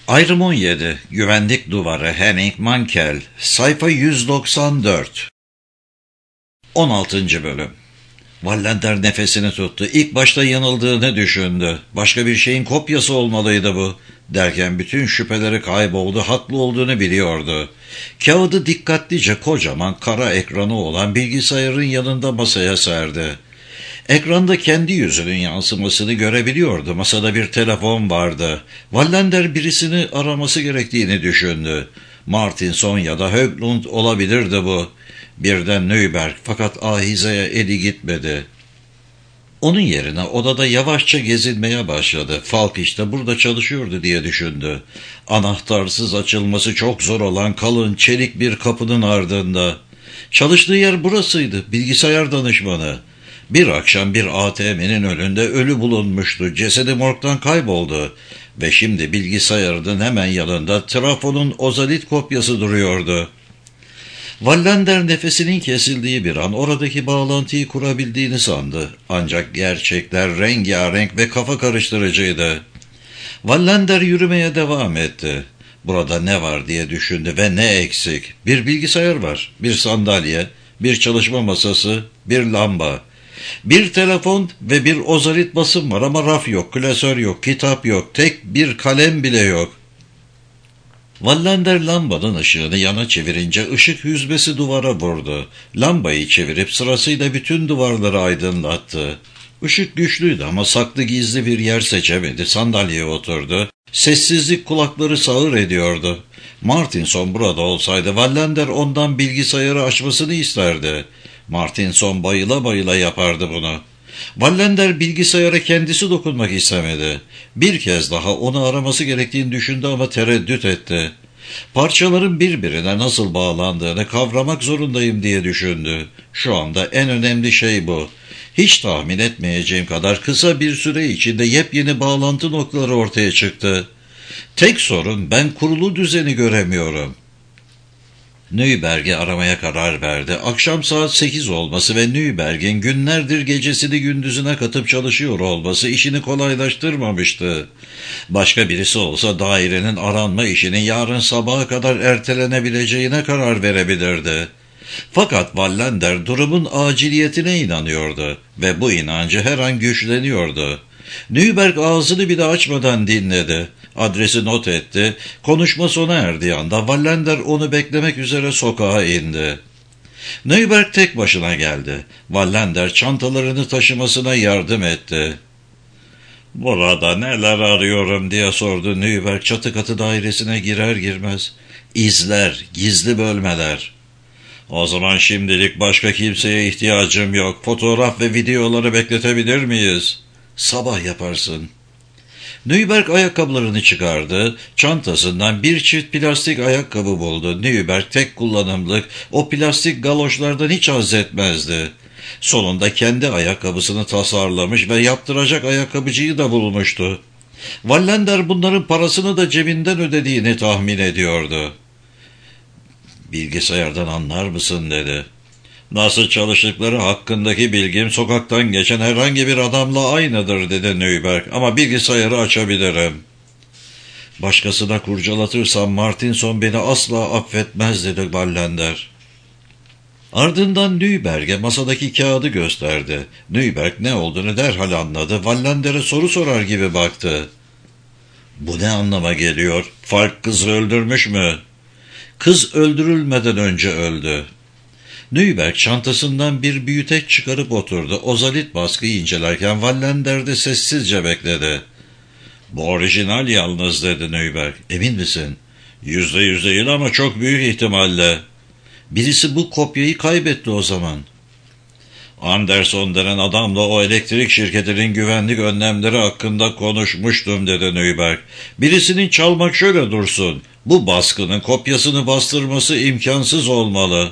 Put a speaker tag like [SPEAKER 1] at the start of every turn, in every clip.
[SPEAKER 1] Ayrım 17. Güvenlik duvarı Henning Mankell. Sayfa 194. 16. bölüm. Wallander nefesini tuttu. İlk başta yanıldığını düşündü. Başka bir şeyin kopyası olmalıydı bu. Derken bütün şüpheleri kayboldu. Haklı olduğunu biliyordu. Kağıdı dikkatlice kocaman kara ekranı olan bilgisayarın yanında masaya serdi. Ekranda kendi yüzünün yansımasını görebiliyordu. Masada bir telefon vardı. Wallander birisini araması gerektiğini düşündü. Martinson ya da Höglund olabilirdi bu. Birden Nüberg, fakat ahizeye eli gitmedi. Onun yerine odada yavaşça gezinmeye başladı. Falk işte burada çalışıyordu diye düşündü. Anahtarsız açılması çok zor olan kalın çelik bir kapının ardında. Çalıştığı yer burasıydı, bilgisayar danışmanı. Bir akşam bir ATM'nin önünde ölü bulunmuştu. Cesedi morgdan kayboldu. Ve şimdi bilgisayarının hemen yanında Trafo'nun ozalit kopyası duruyordu. Wallander nefesinin kesildiği bir an oradaki bağlantıyı kurabildiğini sandı. Ancak gerçekler rengarenk ve kafa karıştırıcıydı. Wallander yürümeye devam etti. Burada ne var diye düşündü ve ne eksik? Bir bilgisayar var, bir sandalye, bir çalışma masası, bir lamba. Bir telefon ve bir ozalit basım var ama raf yok, klasör yok, kitap yok, tek bir kalem bile yok. Wallander lambanın ışığını yana çevirince ışık hüzmesi duvara vurdu. Lambayı çevirip sırasıyla bütün duvarları aydınlattı. Işık güçlüydü ama saklı gizli bir yer seçemedi. Sandalyeye oturdu. Sessizlik kulakları sağır ediyordu. Martinson burada olsaydı Wallander ondan bilgisayarı açmasını isterdi. Martinson bayıla bayıla yapardı bunu. Wallander bilgisayara kendisi dokunmak istemedi. Bir kez daha onu araması gerektiğini düşündü ama tereddüt etti. Parçaların birbirine nasıl bağlandığını kavramak zorundayım diye düşündü. Şu anda en önemli şey bu. Hiç tahmin etmeyeceğim kadar kısa bir süre içinde yepyeni bağlantı noktaları ortaya çıktı. Tek sorun, ben kurulu düzeni göremiyorum. Nüberg'i aramaya karar verdi. Akşam saat 8 olması ve Nüberg'in günlerdir gecesini gündüzüne katıp çalışıyor olması işini kolaylaştırmamıştı. Başka birisi olsa dairenin aranma işinin yarın sabaha kadar ertelenebileceğine karar verebilirdi. Fakat Wallander durumun aciliyetine inanıyordu ve bu inancı her an güçleniyordu. Nüberg ağzını bile açmadan dinledi. Adresi not etti. Konuşma sona erdiği anda Wallander onu beklemek üzere sokağa indi. Nüberg tek başına geldi. Wallander çantalarını taşımasına yardım etti. "Burada neler arıyorum?" diye sordu Nüberg çatı katı dairesine girer girmez. "İzler, gizli bölmeler." "O zaman şimdilik başka kimseye ihtiyacım yok. Fotoğraf ve videoları bekletebilir miyiz?" "Sabah yaparsın." Nüberg ayakkabılarını çıkardı. Çantasından bir çift plastik ayakkabı buldu. Nüberg tek kullanımlık o plastik galoşlardan hiç haz etmezdi. Sonunda kendi ayakkabısını tasarlamış ve yaptıracak ayakkabıcıyı da bulmuştu. Wallander bunların parasını da cebinden ödediğini tahmin ediyordu. "Bilgisayardan anlar mısın?" dedi. "Nasıl çalıştıkları hakkındaki bilgim sokaktan geçen herhangi bir adamla aynıdır," dedi Nüberg. "Ama bilgisayarı açabilirim." "Başkasına kurcalatırsam Martinson beni asla affetmez," dedi Wallander. Ardından Nüberg'e masadaki kağıdı gösterdi. Nüberg ne olduğunu derhal anladı. Wallander'e soru sorar gibi baktı. "Bu ne anlama geliyor? Falk kızı öldürmüş mü?" "Kız öldürülmeden önce öldü." Nüberg çantasından bir büyüteç çıkarıp oturdu. Ozalit baskıyı incelerken Wallander de sessizce bekledi. "Bu orijinal yalnız," dedi Nüberg. "Emin misin?" %100 değil ama çok büyük ihtimalle." "Birisi bu kopyayı kaybetti o zaman." "Anderson denen adamla o elektrik şirketinin güvenlik önlemleri hakkında konuşmuştum," dedi Nüberg. "Birisinin çalmak şöyle dursun. Bu baskının kopyasını bastırması imkansız olmalı."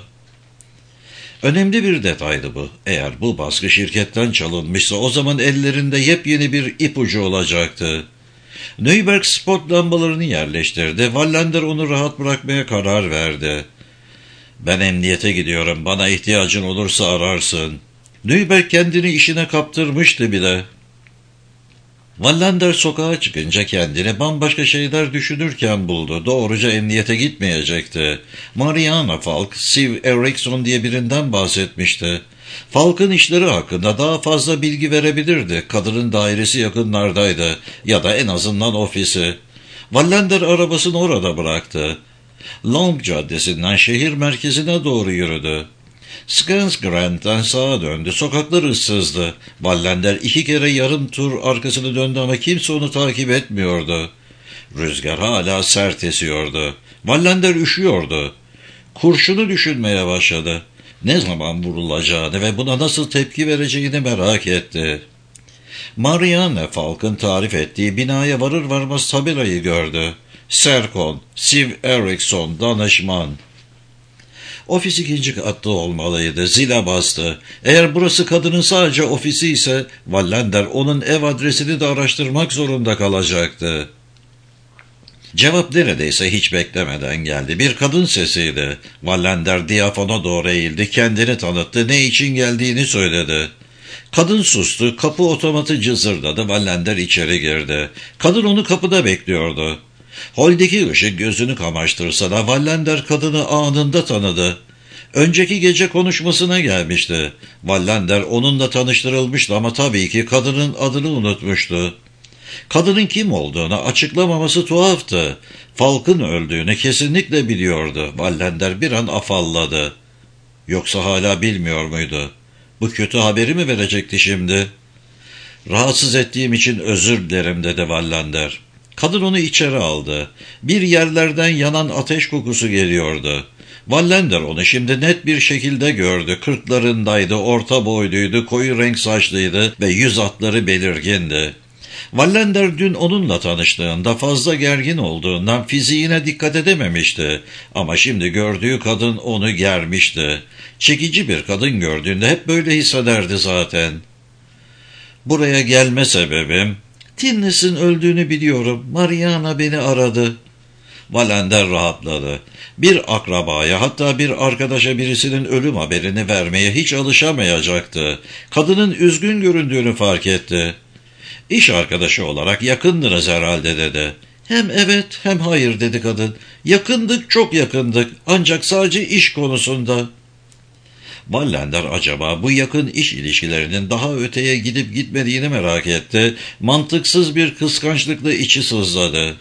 [SPEAKER 1] Önemli bir detaydı bu. Eğer bu baskı şirketten çalınmışsa o zaman ellerinde yepyeni bir ipucu olacaktı. Nüberg spot lambalarını yerleştirdi. Wallander onu rahat bırakmaya karar verdi. "Ben emniyete gidiyorum. Bana ihtiyacın olursa ararsın." Nüberg kendini işine kaptırmıştı bile. Wallander sokağa çıkınca kendini bambaşka şeyler düşünürken buldu. Doğruca emniyete gitmeyecekti. Mariana Falk, Siv Eriksson diye birinden bahsetmişti. Falk'ın işleri hakkında daha fazla bilgi verebilirdi. Kadının dairesi yakınlardaydı ya da en azından ofisi. Wallander arabasını orada bıraktı. Long Caddesi'nden şehir merkezine doğru yürüdü. Skansgrand'den sağa döndü. Sokaklar ıssızdı. Wallander 2 kere yarım tur arkasını döndü ama kimse onu takip etmiyordu. Rüzgar hala sert esiyordu. Wallander üşüyordu. Kurşunu düşünmeye başladı. Ne zaman vurulacağını ve buna nasıl tepki vereceğini merak etti. Marianne Falk'ın tarif ettiği binaya varır varmaz tabelayı gördü. Serkon, Siv Eriksson, danışman. Ofis 2. katta olmalıydı. Zile bastı. Eğer burası kadının sadece ofisi ise Wallander onun ev adresini de araştırmak zorunda kalacaktı. Cevap neredeyse hiç beklemeden geldi. Bir kadın sesiydi. Wallander diyafona doğru eğildi. Kendini tanıttı. Ne için geldiğini söyledi. Kadın sustu. Kapı otomatı cızırdadı. Wallander içeri girdi. Kadın onu kapıda bekliyordu. Holdeki ışık gözünü kamaştırsa da Wallander kadını anında tanıdı. Önceki gece konuşmasına gelmişti. Wallander onunla tanıştırılmıştı ama tabii ki kadının adını unutmuştu. Kadının kim olduğunu açıklamaması tuhaftı. Falk'ın öldüğünü kesinlikle biliyordu. Wallander bir an afalladı. Yoksa hala bilmiyor muydu? Bu kötü haberi mi verecekti şimdi? Rahatsız ettiğim için özür dilerim dedi Wallander. Kadın onu içeri aldı. Bir yerlerden yanan ateş kokusu geliyordu. Wallander onu şimdi net bir şekilde gördü. 40'larındaydı, orta boyluydu, koyu renk saçlıydı ve yüz hatları belirgindi. Wallander dün onunla tanıştığında fazla gergin olduğundan fiziğine dikkat edememişti. Ama şimdi gördüğü kadın onu germişti. Çekici bir kadın gördüğünde hep böyle hissederdi zaten. Buraya gelme sebebim, Tinnis'in öldüğünü biliyorum. Mariana beni aradı. Wallander rahatladı. Bir akrabaya, hatta bir arkadaşa birisinin ölüm haberini vermeye hiç alışamayacaktı. Kadının üzgün göründüğünü fark etti. İş arkadaşı olarak yakındınız herhalde dedi. Hem evet hem hayır dedi kadın. Yakındık, çok yakındık, ancak sadece iş konusunda. Wallander acaba bu yakın iş ilişkilerinin daha öteye gidip gitmediğini merak etti. Mantıksız bir kıskançlıkla içi sızladı.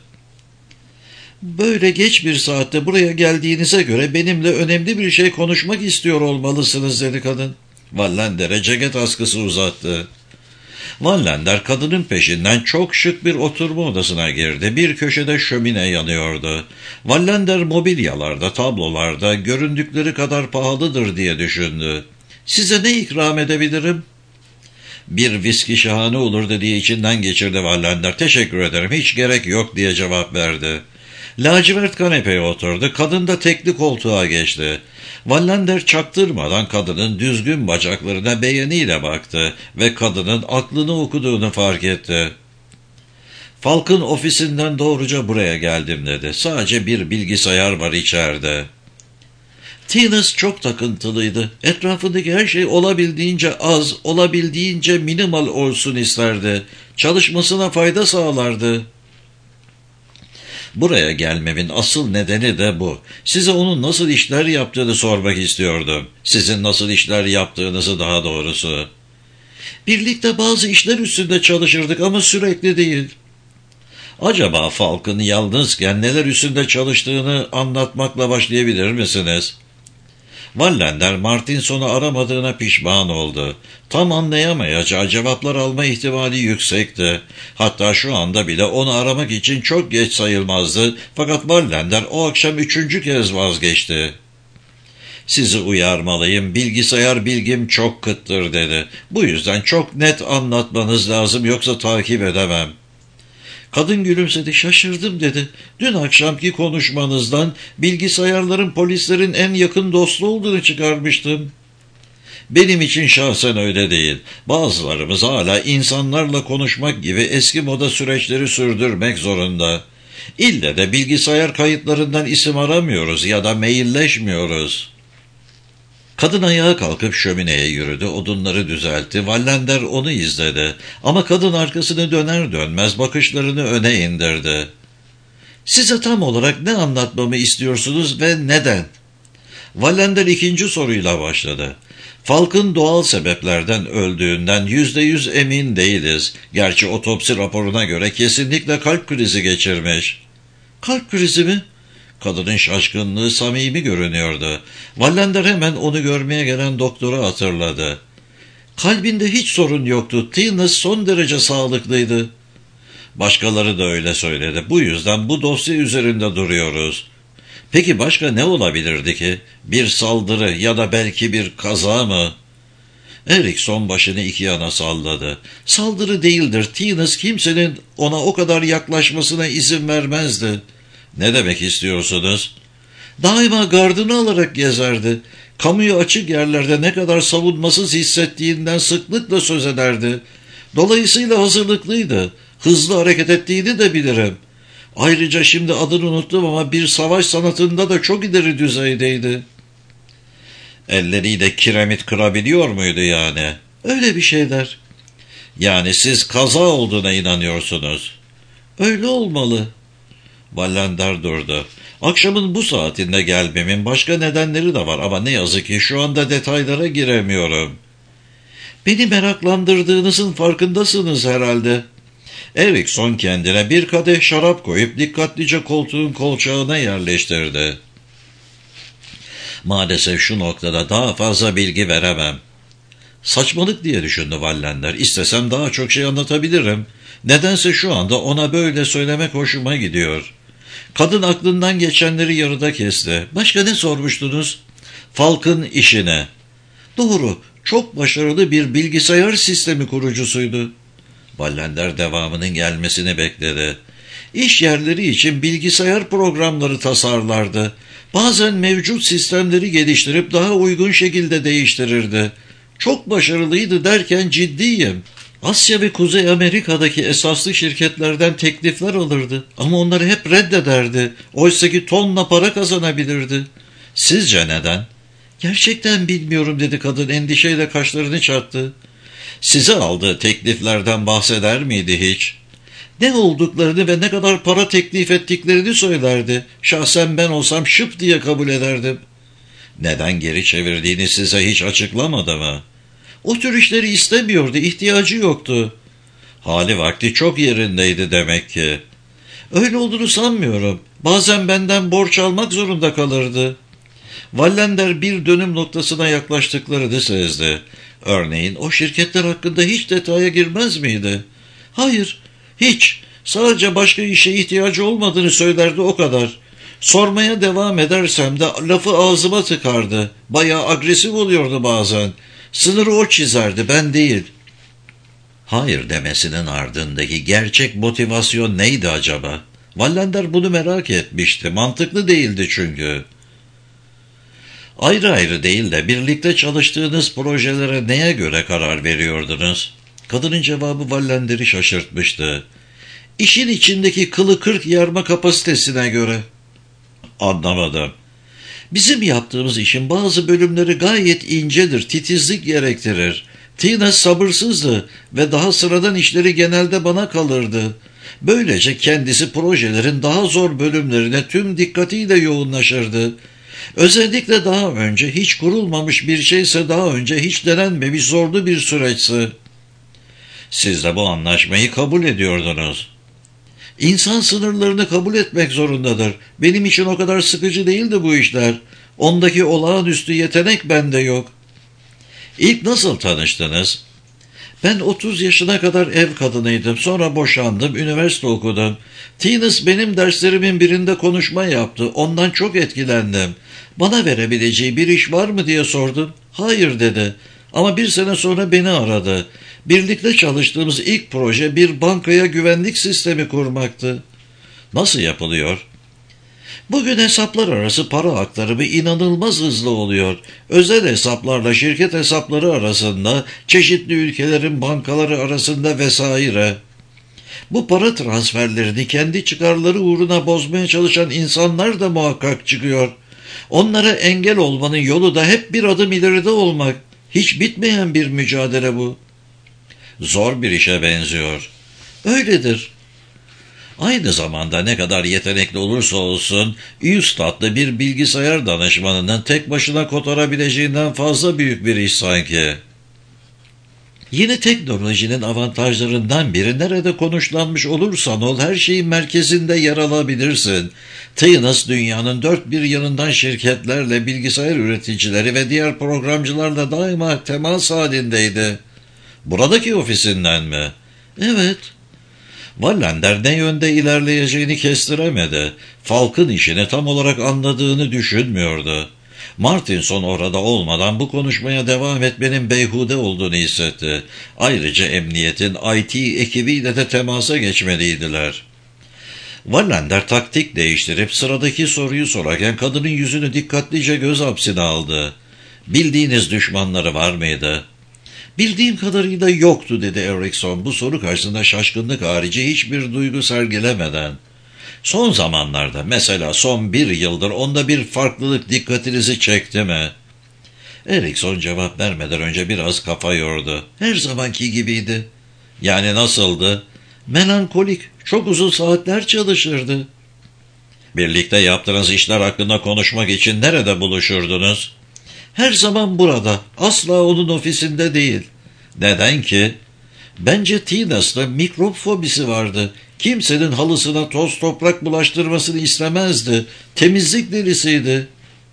[SPEAKER 1] Böyle geç bir saatte buraya geldiğinize göre benimle önemli bir şey konuşmak istiyor olmalısınız dedi kadın. Wallander'e ceket askısı uzattı. Wallander kadının peşinden çok şık bir oturma odasına girdi. Bir köşede şömine yanıyordu. Wallander mobilyalarda, tablolarda göründükleri kadar pahalıdır diye düşündü. Size ne ikram edebilirim? Bir viski şahane olur dediği içinden geçirdi Wallander. Teşekkür ederim, hiç gerek yok diye cevap verdi. Lacivert kanepeye oturdu. Kadın da tekli koltuğa geçti. Wallander çaktırmadan kadının düzgün bacaklarına beğeniyle baktı ve kadının aklını okuduğunu fark etti. Falk'ın ofisinden doğruca buraya geldim dedi. Sadece bir bilgisayar var içeride. Tinnis çok takıntılıydı. Etrafındaki her şey olabildiğince az, olabildiğince minimal olsun isterdi. Çalışmasına fayda sağlardı. Buraya gelmemin asıl nedeni de bu. Size onun nasıl işler yaptığını sormak istiyordum. Sizin nasıl işler yaptığınızı daha doğrusu. Birlikte bazı işler üstünde çalışırdık ama sürekli değil. Acaba Falk'ın yalnızken neler üstünde çalıştığını anlatmakla başlayabilir misiniz? Wallander Martinson'u aramadığına pişman oldu. Tam anlayamayacağı cevaplar alma ihtimali yüksekti. Hatta şu anda bile onu aramak için çok geç sayılmazdı. Fakat Wallander o akşam 3. kez vazgeçti. Sizi uyarmalıyım, bilgisayar bilgim çok kıttır dedi. Bu yüzden çok net anlatmanız lazım, yoksa takip edemem. Kadın gülümsedi. Şaşırdım dedi. Dün akşamki konuşmanızdan bilgisayarların polislerin en yakın dostu olduğunu çıkarmıştım. Benim için şahsen öyle değil. Bazılarımız hala insanlarla konuşmak gibi eski moda süreçleri sürdürmek zorunda. İlle de bilgisayar kayıtlarından isim aramıyoruz ya da mailleşmiyoruz. Kadın ayağa kalkıp şömineye yürüdü, odunları düzeltti. Wallander onu izledi. Ama kadın arkasını döner dönmez bakışlarını öne indirdi. "Size tam olarak ne anlatmamı istiyorsunuz ve neden?" Wallander ikinci soruyla başladı. "Falk'ın doğal sebeplerden öldüğünden %100 emin değiliz. Gerçi otopsi raporuna göre kesinlikle kalp krizi geçirmiş." "Kalp krizi mi?" Kadının şaşkınlığı samimi görünüyordu. Wallander hemen onu görmeye gelen doktoru hatırladı. "Kalbinde hiç sorun yoktu. Tines son derece sağlıklıydı." "Başkaları da öyle söyledi. Bu yüzden bu dosya üzerinde duruyoruz." "Peki başka ne olabilirdi ki? Bir saldırı ya da belki bir kaza mı?" Erikson başını iki yana salladı. "Saldırı değildir. Tines kimsenin ona o kadar yaklaşmasına izin vermezdi." "Ne demek istiyorsunuz?" "Daima gardını alarak gezerdi. Kamuya açık yerlerde ne kadar savunmasız hissettiğinden sıklıkla söz ederdi. Dolayısıyla hazırlıklıydı. Hızlı hareket ettiğini de bilirim. Ayrıca şimdi adını unuttum ama bir savaş sanatında da çok ileri düzeydeydi." "Elleriyle kiremit kırabiliyor muydu yani?" "Öyle bir şeyler." "Yani siz kaza olduğuna inanıyorsunuz?" "Öyle olmalı." Wallander durdu. "Akşamın bu saatinde gelmemin başka nedenleri de var ama ne yazık ki şu anda detaylara giremiyorum." "Beni meraklandırdığınızın farkındasınız herhalde." Erikson kendine bir kadeh şarap koyup dikkatlice koltuğun kolçağına yerleştirdi. "Maalesef şu noktada daha fazla bilgi veremem." "Saçmalık," diye düşündü Wallander. "İstesem daha çok şey anlatabilirim. Nedense şu anda ona böyle söylemek hoşuma gidiyor." Kadın aklından geçenleri yarıda kesti. "Başka ne sormuştunuz?" "Falk'ın işine." "Doğru, çok başarılı bir bilgisayar sistemi kurucusuydu." Wallander devamının gelmesini bekledi. "İş yerleri için bilgisayar programları tasarlardı. Bazen mevcut sistemleri geliştirip daha uygun şekilde değiştirirdi. Çok başarılıydı derken ciddiyim. Asya ve Kuzey Amerika'daki esaslı şirketlerden teklifler alırdı ama onları hep reddederdi. Oysaki tonla para kazanabilirdi." "Sizce neden?" "Gerçekten bilmiyorum," dedi kadın endişeyle kaşlarını çattı. "Size aldığı tekliflerden bahseder miydi hiç?" "Ne olduklarını ve ne kadar para teklif ettiklerini söylerdi. Şahsen ben olsam şıp diye kabul ederdim." "Neden geri çevirdiğini size hiç açıklamadı mı?" "O tür işleri istemiyordu, ihtiyacı yoktu." "Hali vakti çok yerindeydi demek ki." "Öyle olduğunu sanmıyorum. Bazen benden borç almak zorunda kalırdı." Wallander bir dönüm noktasına yaklaştıklarını sezdi. "Örneğin o şirketler hakkında hiç detaya girmez miydi?" "Hayır, hiç. Sadece başka işe ihtiyacı olmadığını söylerdi, o kadar. Sormaya devam edersem de lafı ağzıma tıkardı. Bayağı agresif oluyordu bazen. Sınırı o çizerdi, ben değil." Hayır demesinin ardındaki gerçek motivasyon neydi acaba? Wallander bunu merak etmişti. Mantıklı değildi çünkü. "Ayrı ayrı değil de birlikte çalıştığınız projelere neye göre karar veriyordunuz?" Kadının cevabı Wallander'i şaşırtmıştı. "İşin içindeki kılı kırk yarma kapasitesine göre." "Anlamadım." "Bizim yaptığımız işin bazı bölümleri gayet incedir, titizlik gerektirir. Tina sabırsızdı ve daha sıradan işleri genelde bana kalırdı. Böylece kendisi projelerin daha zor bölümlerine tüm dikkatiyle yoğunlaşırdı. Özellikle daha önce hiç kurulmamış bir şeyse, daha önce hiç denenmemiş zorlu bir süreçse." "Siz de bu anlaşmayı kabul ediyordunuz." "İnsan sınırlarını kabul etmek zorundadır. Benim için o kadar sıkıcı değildi bu işler. Ondaki olağanüstü yetenek bende yok." "İlk nasıl tanıştınız?" "Ben 30 yaşına kadar ev kadınıydım. Sonra boşandım, üniversite okudum. Tines benim derslerimin birinde konuşma yaptı. Ondan çok etkilendim. Bana verebileceği bir iş var mı diye sordum. Hayır dedi. Ama bir sene sonra beni aradı. Birlikte çalıştığımız ilk proje bir bankaya güvenlik sistemi kurmaktı." "Nasıl yapılıyor?" "Bugün hesaplar arası para aktarımı inanılmaz hızlı oluyor. Özel hesaplarla şirket hesapları arasında, çeşitli ülkelerin bankaları arasında vesaire. Bu para transferlerini kendi çıkarları uğruna bozmaya çalışan insanlar da muhakkak çıkıyor. Onlara engel olmanın yolu da hep bir adım ileride olmak. Hiç bitmeyen bir mücadele bu. Zor bir işe benziyor. Öyledir. Aynı zamanda ne kadar yetenekli olursa olsun, üstatlı bir bilgisayar danışmanının tek başına kotarabileceğinden fazla büyük bir iş sanki. Yeni teknolojinin avantajlarından biri, nerede konuşlanmış olursan ol her şeyin merkezinde yer alabilirsin. Tynus dünyanın dört bir yanından şirketlerle, bilgisayar üreticileri ve diğer programcılarla daima temas halindeydi. Buradaki ofisinden mi? Evet. Wallander ne yönde ilerleyeceğini kestiremedi. Falk'ın işini tam olarak anladığını düşünmüyordu. Martinson orada olmadan bu konuşmaya devam etmenin beyhude olduğunu hissetti. Ayrıca emniyetin IT ekibiyle de temasa geçmeliydiler. Wallander taktik değiştirip sıradaki soruyu sorarken kadının yüzünü dikkatlice göz hapsine aldı. Bildiğiniz düşmanları var mıydı? Bildiğim kadarıyla yoktu, dedi Erikson bu soru karşısında şaşkınlık harici hiçbir duygu sergilemeden. Son zamanlarda, mesela son bir yıldır onda bir farklılık dikkatinizi çekti mi? Erikson cevap vermeden önce biraz kafa yordu. Her zamanki gibiydi. Yani nasıldı? Melankolik, çok uzun saatler çalışırdı. Birlikte yaptığınız işler hakkında konuşmak için nerede buluşurdunuz? Her zaman burada, asla onun ofisinde değil. Neden ki? Bence Tynus'ta mikrop fobisi vardı. Kimsenin halısına toz toprak bulaştırmasını istemezdi. Temizlik delisiydi.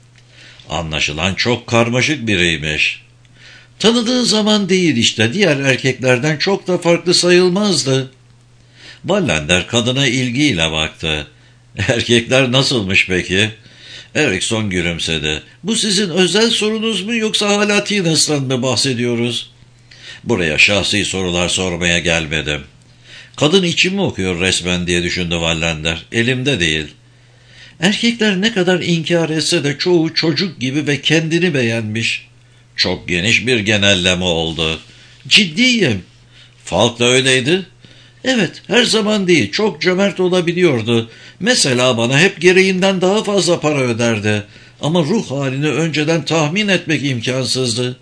[SPEAKER 1] Anlaşılan çok karmaşık biriymiş. Tanıdığı zaman değil işte, diğer erkeklerden çok da farklı sayılmazdı. Wallander kadına ilgiyle baktı. Erkekler nasılmış peki? Erikson gülümsedi. Bu sizin özel sorunuz mu, yoksa hala Tynus'tan mı bahsediyoruz? Buraya şahsi sorular sormaya gelmedim. Kadın içimi okuyor resmen diye düşündü Wallander. Elimde değil. Erkekler ne kadar inkar etse de çoğu çocuk gibi ve kendini beğenmiş. Çok geniş bir genelleme oldu. Ciddiyim. Falk da öyleydi. Evet, her zaman değil, çok cömert olabiliyordu. Mesela bana hep gereğinden daha fazla para öderdi. Ama ruh halini önceden tahmin etmek imkansızdı.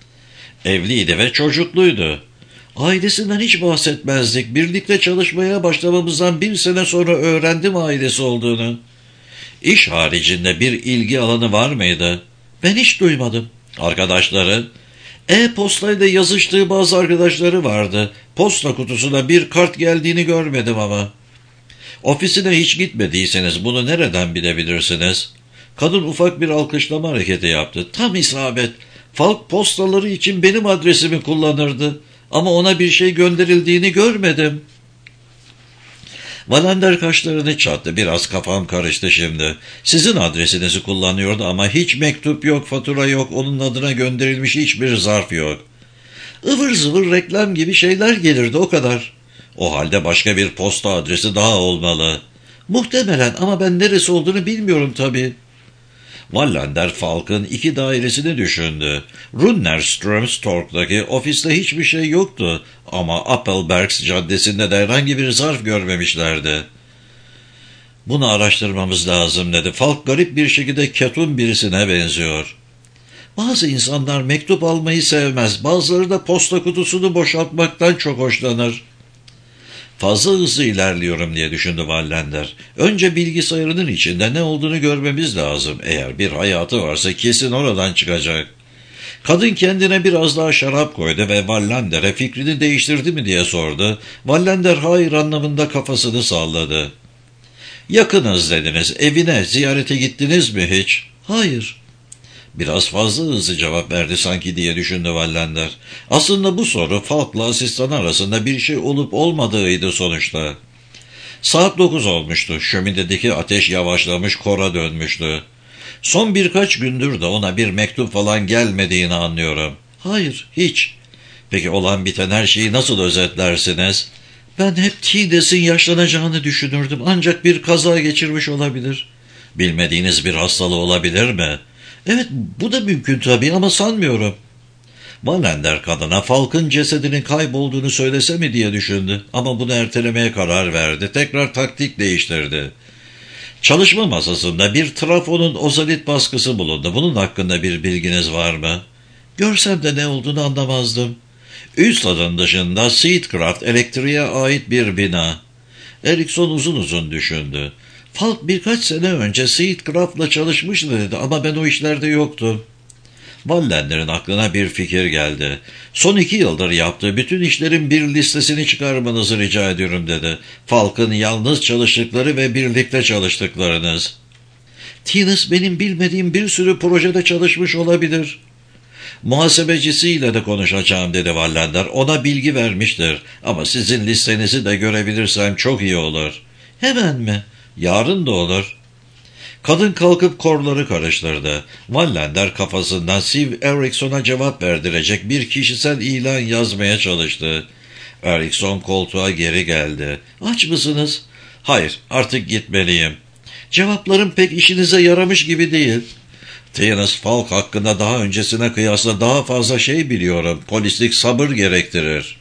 [SPEAKER 1] Evliydi ve çocukluydu. Ailesinden hiç bahsetmezdik. Birlikte çalışmaya başlamamızdan bir sene sonra öğrendim ailesi olduğunu. İş haricinde bir ilgi alanı var mıydı? Ben hiç duymadım. Arkadaşları? E-postayla yazıştığı bazı arkadaşları vardı. Posta kutusuna bir kart geldiğini görmedim ama. Ofisine hiç gitmediyseniz bunu nereden bilebilirsiniz? Kadın ufak bir alkışlama hareketi yaptı. Tam isabet. Falk postaları için benim adresimi kullanırdı. Ama ona bir şey gönderildiğini görmedim. Wallander kaşlarını çattı. Biraz kafam karıştı şimdi. Sizin adresinizi kullanıyordu ama hiç mektup yok, fatura yok, onun adına gönderilmiş hiçbir zarf yok. Ivır zıvır reklam gibi şeyler gelirdi, o kadar. O halde başka bir posta adresi daha olmalı. Muhtemelen, ama ben neresi olduğunu bilmiyorum tabii. Wallander Falk'ın 2 dairesini düşündü. Runnerströmstorg'daki ofiste hiçbir şey yoktu ama Appelbergs caddesinde de herhangi bir zarf görmemişlerdi. Bunu araştırmamız lazım, dedi. Falk garip bir şekilde ketum birisine benziyor. Bazı insanlar mektup almayı sevmez, bazıları da posta kutusunu boşaltmaktan çok hoşlanır. Fazla hızlı ilerliyorum diye düşündü Wallander. Önce bilgisayarının içinde ne olduğunu görmemiz lazım. Eğer bir hayatı varsa kesin oradan çıkacak. Kadın kendine biraz daha şarap koydu ve Wallander'e fikrini değiştirdi mi diye sordu. Wallander hayır anlamında kafasını salladı. Yakınız dediniz. Evine ziyarete gittiniz mi hiç? Hayır. Biraz fazla hızlı cevap verdi sanki diye düşündü Wallander. Aslında bu soru Falk'la asistanı arasında bir şey olup olmadığıydı sonuçta. Saat 9 olmuştu. Şöminedeki ateş yavaşlamış, kora dönmüştü. Son birkaç gündür de ona bir mektup falan gelmediğini anlıyorum. Hayır, hiç. Peki olan biten her şeyi nasıl özetlersiniz? Ben hep Tynus'un yaşlanacağını düşünürdüm. Ancak bir kaza geçirmiş olabilir. Bilmediğiniz bir hastalığı olabilir mi? Evet, bu da mümkün tabii ama sanmıyorum. Wallander kadına Falk'ın cesedinin kaybolduğunu söylese mi diye düşündü. Ama bunu ertelemeye karar verdi. Tekrar taktik değiştirdi. Çalışma masasında bir trafonun ozalit baskısı bulundu. Bunun hakkında bir bilginiz var mı? Görsem de ne olduğunu anlamazdım. Üstadın dışında Seedcraft elektriğe ait bir bina. Erikson uzun uzun düşündü. Falk birkaç sene önce Seedcraft'la çalışmıştı dedi ama ben o işlerde yoktum. Wallender'in aklına bir fikir geldi. Son 2 yıldır yaptığı bütün işlerin bir listesini çıkarmanızı rica ediyorum dedi. Falk'ın yalnız çalıştıkları ve birlikte çalıştıklarınız. Tines benim bilmediğim bir sürü projede çalışmış olabilir. Muhasebecisiyle de konuşacağım dedi Wallander. Ona bilgi vermiştir. Ama sizin listenizi de görebilirsem çok iyi olur. Hemen mi? Yarın da olur. Kadın kalkıp korları karıştırdı. Wallander kafasından Siv Erikson'a cevap verdirecek bir kişisel ilan yazmaya çalıştı. Erikson koltuğa geri geldi. Aç mısınız? Hayır, artık gitmeliyim. Cevaplarım pek işinize yaramış gibi değil. Tines Falk hakkında daha öncesine kıyasla daha fazla şey biliyorum. Polislik sabır gerektirir.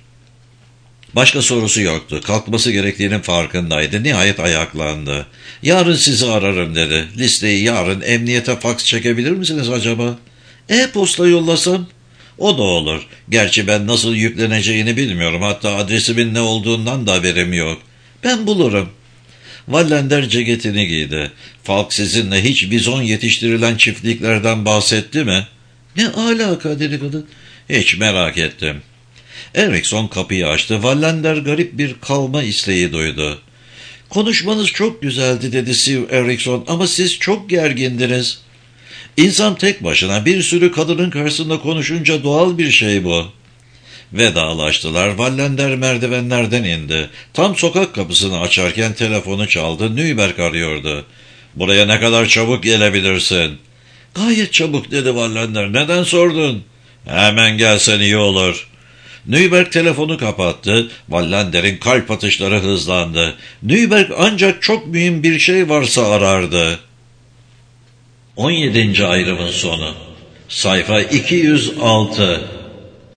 [SPEAKER 1] Başka sorusu yoktu. Kalkması gerektiğinin farkındaydı. Nihayet ayaklandı. Yarın sizi ararım dedi. Listeyi yarın emniyete faks çekebilir misiniz acaba? E-posta yollasam? O da olur. Gerçi ben nasıl yükleneceğini bilmiyorum. Hatta adresimin ne olduğundan da haberim yok. Ben bulurum. Wallander ceketini giydi. Falk sizinle hiç bizon yetiştirilen çiftliklerden bahsetti mi? Ne alaka dedi kadın. Hiç merak ettim. Erikson kapıyı açtı. Wallander garip bir kalma isteği duydu. Konuşmanız çok güzeldi dedi Siv Erikson ama siz çok gergindiniz. İnsan tek başına bir sürü kadının karşısında konuşunca doğal bir şey bu. Vedalaştılar. Wallander merdivenlerden indi. Tam sokak kapısını açarken telefonu çaldı. Nüberk arıyordu. Buraya ne kadar çabuk gelebilirsin? Gayet çabuk dedi Wallander. Neden sordun? Hemen gelsen iyi olur. Nüberk telefonu kapattı. Wallander'in kalp atışları hızlandı. Nüberk ancak çok mühim bir şey varsa arardı. 17. ayrımın sonu. Sayfa 206.